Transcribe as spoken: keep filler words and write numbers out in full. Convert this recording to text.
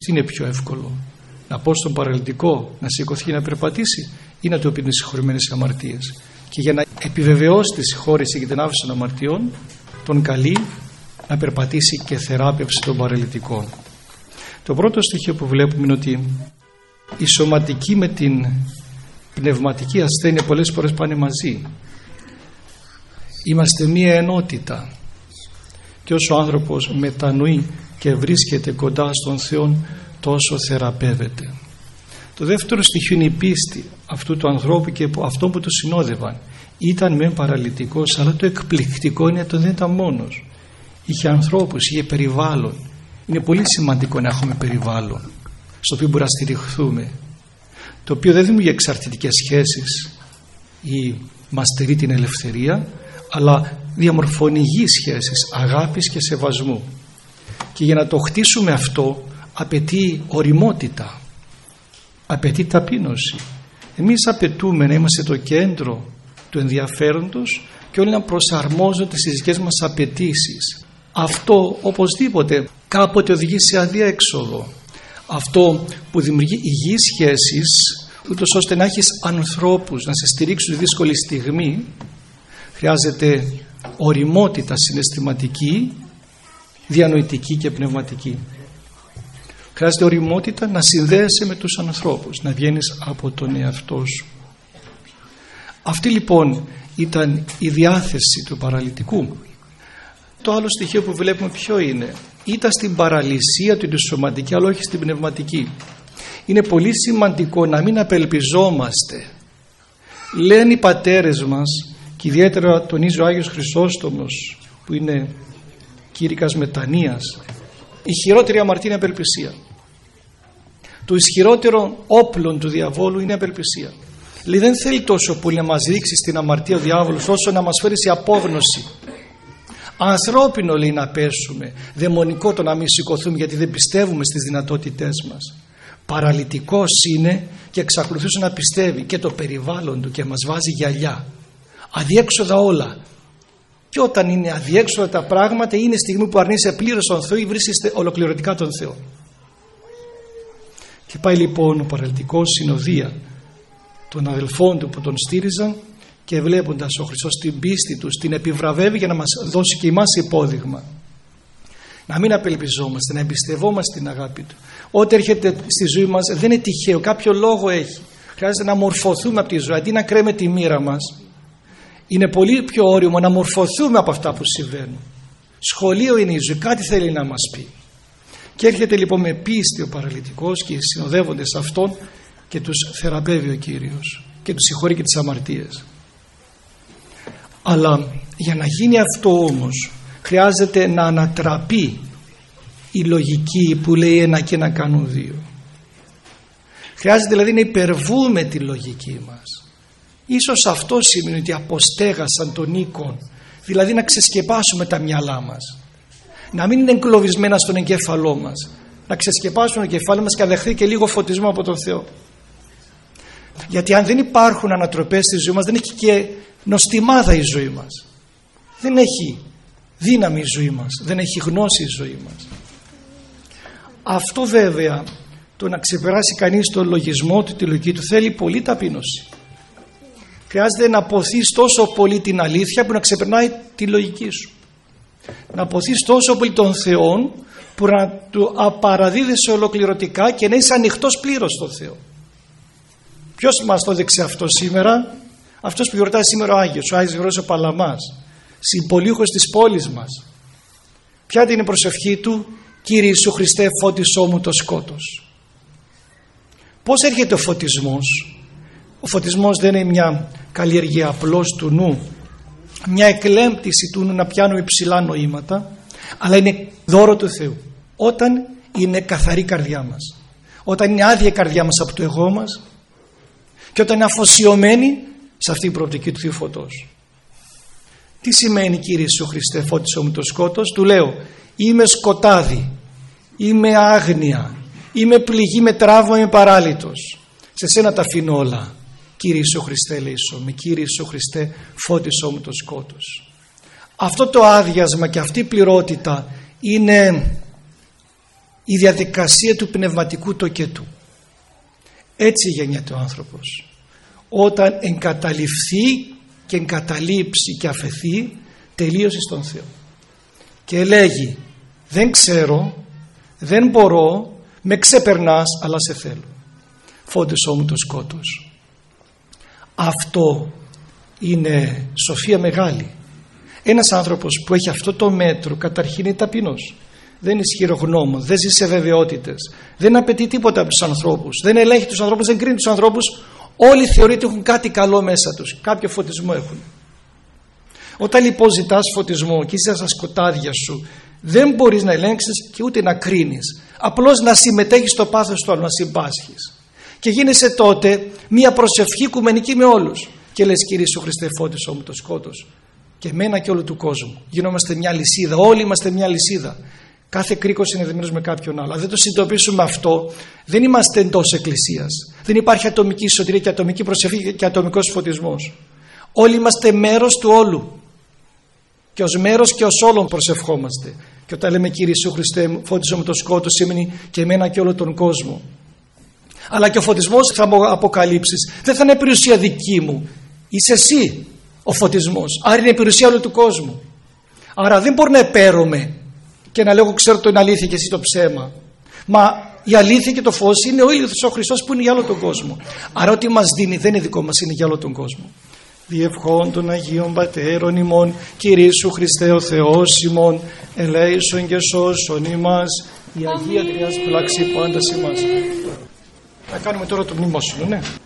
Τι είναι πιο εύκολο, να πω στον παραλυτικό να σηκωθεί να περπατήσει ή να του πει είναι συγχωρημένες αμαρτίες? Και για να επιβεβαιώσει τη συγχώρεση και την άφηση των αμαρτιών, τον καλεί να περπατήσει και θεράπευση των παραλυτικών. Το πρώτο στοιχείο που βλέπουμε είναι ότι η σωματική με την πνευματική ασθένεια πολλές φορές πάνε μαζί. Είμαστε μία ενότητα και όσο ο άνθρωπος μετανοεί και βρίσκεται κοντά στον Θεό, τόσο θεραπεύεται. Το δεύτερο στοιχείο είναι η πίστη αυτού του ανθρώπου και αυτό που το συνόδευαν. Ήταν μεν παραλυτικός, αλλά το εκπληκτικό είναι ότι δεν ήταν μόνος. Είχε ανθρώπους, είχε περιβάλλον. Είναι πολύ σημαντικό να έχουμε περιβάλλον στο οποίο μπορούμε να στηριχθούμε, το οποίο δεν δημιουργεί εξαρτητικές σχέσεις ή μας στερεί την ελευθερία, αλλά διαμορφώνει υγιείς σχέσεις αγάπης και σεβασμού. Και για να το χτίσουμε αυτό απαιτεί οριμότητα, απαιτεί ταπείνωση. Εμείς απαιτούμε να είμαστε το κέντρο του ενδιαφέροντος και όλοι να προσαρμόζονται στις δικές μας απαιτήσεις. Αυτό οπωσδήποτε κάποτε οδηγεί σε αδιέξοδο. Αυτό που δημιουργεί υγιείς σχέσεις, ούτως ώστε να έχεις ανθρώπους να σε στηρίξουν στη δύσκολη στιγμή, χρειάζεται οριμότητα συναισθηματική, διανοητική και πνευματική. Χρειάζεται οριμότητα να συνδέεσαι με τους ανθρώπους, να βγαίνεις από τον εαυτό σου. Αυτή λοιπόν ήταν η διάθεση του παραλυτικού. Το άλλο στοιχείο που βλέπουμε ποιο είναι? Ήταν στην παραλυσία του, τη σωματική, αλλά όχι στην πνευματική. Είναι πολύ σημαντικό να μην απελπιζόμαστε. Λένε οι πατέρες μας, και ιδιαίτερα τονίζει ο Άγιος Χρυσόστομος που είναι κήρυκας μετανοίας, η χειρότερη αμαρτία είναι απελπισία. Το ισχυρότερο όπλο του διαβόλου είναι απελπισία. Λέει, δεν θέλει τόσο πολύ να μας ρίξει στην αμαρτία ο διάβολος όσο να μας φέρει σε απόγνωση. Ανθρώπινο λέει να πέσουμε, δαιμονικό το να μην σηκωθούμε γιατί δεν πιστεύουμε στις δυνατότητές μας. Παραλυτικός είναι και εξακολουθούσε να πιστεύει και το περιβάλλον του και μας βάζει γυαλιά. Αδιέξοδα όλα. Και όταν είναι αδιέξοδα τα πράγματα είναι στιγμή που αρνείσαι πλήρως τον Θεό ή βρίσκεσαι ολοκληρωτικά τον Θεό. Και πάει λοιπόν ο παραλυτικός συνοδεία των αδελφών του που τον στήριζαν και βλέποντας ο Χριστός την πίστη τους την επιβραβεύει για να μας δώσει και εμάς υπόδειγμα. Να μην απελπιζόμαστε, να εμπιστευόμαστε την αγάπη του. Ό,τι έρχεται στη ζωή μας δεν είναι τυχαίο, κάποιο λόγο έχει. Χρειάζεται να μορφωθούμε από τη ζωή, αντί να κρέμε τη μοίρα μας. Είναι πολύ πιο όριμο να μορφωθούμε από αυτά που συμβαίνουν. Σχολείο είναι η ζωή, κάτι θέλει να μας πει. Και έρχεται λοιπόν με πίστη ο παραλυτικός και οι συνοδεύοντες αυτόν και τους θεραπεύει ο Κύριος και τους συγχωρεί και τις αμαρτίες. Αλλά για να γίνει αυτό όμως χρειάζεται να ανατραπεί η λογική που λέει ένα και ένα κάνουν δύο. Χρειάζεται δηλαδή να υπερβούμε τη λογική μας. Ίσως αυτό σημαίνει ότι αποστέγασαν τον οίκον, δηλαδή να ξεσκεπάσουμε τα μυαλά μας, να μην είναι εγκλωβισμένα στον εγκέφαλό μας, να ξεσκεπάσουμε το κεφάλι μας και να δεχθεί και λίγο φωτισμό από τον Θεό. Γιατί αν δεν υπάρχουν ανατροπές στη ζωή μας, δεν έχει και νοστιμάδα η ζωή μας, δεν έχει δύναμη η ζωή μας, δεν έχει γνώση η ζωή μας. Αυτό βέβαια, το να ξεπεράσει κανείς τον λογισμό του, τη λογική του, θέλει πολύ ταπείνωση. Χρειάζεται να αποθείς τόσο πολύ την αλήθεια που να ξεπερνάει τη λογική σου. Να αποθείς τόσο πολύ τον Θεό που να του απαραδίδεσαι ολοκληρωτικά και να είσαι ανοιχτός πλήρως στον Θεό. Ποιος μας το έδειξε αυτό σήμερα? Αυτός που γιορτάζει σήμερα ο Άγιος, ο Άγιος Γρηγόρης ο Παλαμάς, συμπολίχος της πόλης μας. Ποια είναι η προσευχή του? Κύριε Ιησού Χριστέ, φώτισό μου το σκότος. Πώς έρχεται ο φωτισμός? Ο φωτισμός δεν είναι μια καλλιέργεια απλώς του νου, μια εκλέμπτηση του νου να πιάνουμε υψηλά νοήματα, αλλά είναι δώρο του Θεού. Όταν είναι καθαρή η καρδιά μας, όταν είναι άδεια η καρδιά μας από το εγώ μας και όταν είναι αφοσιωμένη σε αυτή την προοπτική του Θείου Φωτός. Τι σημαίνει Κύριε Ιησού Χριστέ, φώτισό μου το σκότος? Του λέω, είμαι σκοτάδι, είμαι άγνοια, είμαι πληγή, με τραύμα, είμαι παράλυτος. Σε σένα τα αφήνω όλα. Κύριε Ιησού Χριστέ, ελέησό με. Κύριε Ιησού Χριστέ, φώτισό μου το σκότος. Αυτό το άδειασμα και αυτή η πληρότητα είναι η διαδικασία του πνευματικού τοκετού. Έτσι γεννιέται ο άνθρωπος. Όταν εγκαταλειφθεί και εγκαταλείψει και αφαιθεί τελείωσε στον Θεό και λέγει δεν ξέρω, δεν μπορώ, με ξεπερνάς, αλλά σε θέλω, φώτισό μου το σκότος. Αυτό είναι σοφία μεγάλη. Ένας άνθρωπος που έχει αυτό το μέτρο καταρχήν είναι ταπεινός, δεν είναι ισχυρογνώμων, δεν ζει σε βεβαιότητες, δεν απαιτεί τίποτα από τους ανθρώπους, δεν ελέγχει τους ανθρώπους, δεν κρίνει τους ανθρώπους. Όλοι θεωρείται έχουν κάτι καλό μέσα τους, κάποιο φωτισμό έχουν. Όταν λοιπόν ζητάς φωτισμό και είσαι στα σκοτάδια σου, δεν μπορείς να ελέγξεις και ούτε να κρίνεις, απλώς να συμμετέχεις στο πάθος του άλλου, να συμπάσχεις, και γίνεσαι τότε μια προσευχή οικουμενική με όλους και λες Κύριε Ιησού Χριστέ, φώτισό μου το σκότος και εμένα και όλου του κόσμου. Γινόμαστε μια λυσίδα, όλοι είμαστε μια λυσίδα. Κάθε κρίκος είναι δεμένος με κάποιον άλλο. Αν δεν το συνειδητοποιήσουμε αυτό, δεν είμαστε εντός εκκλησίας. Δεν υπάρχει ατομική σωτηρία και ατομική προσευχή και ατομικός φωτισμός. Όλοι είμαστε μέρος του όλου. Και ως μέρος και ως όλων προσευχόμαστε. Και όταν λέμε Κύριε Ιησού Χριστέ, φώτιζε με το σκότος, σημαίνει και εμένα και όλο τον κόσμο. Αλλά και ο φωτισμός θα μου αποκαλύψεις. Δεν θα είναι περιουσία δική μου. Είσαι εσύ ο φωτισμός. Άρα είναι η περιουσία όλου του κόσμου. Άρα δεν μπορώ να επαίρομαι και να λέγω ξέρω το είναι αλήθεια και εσύ το ψέμα. Μα η αλήθεια και το φως είναι ο ίδιος ο Χριστός που είναι για όλο τον κόσμο. Άρα ό,τι μας δίνει δεν είναι δικό μας, είναι για όλο τον κόσμο. Διευχών των Αγίων Πατέρων ημών, Κύριε Ιησού Χριστέ ο Θεός ημών, ελέησον και σώσον ημάς, η Αγία Τριάς φυλάξει πάντα σε εμάς. Θα κάνουμε τώρα το μνημόσυνο, ναι.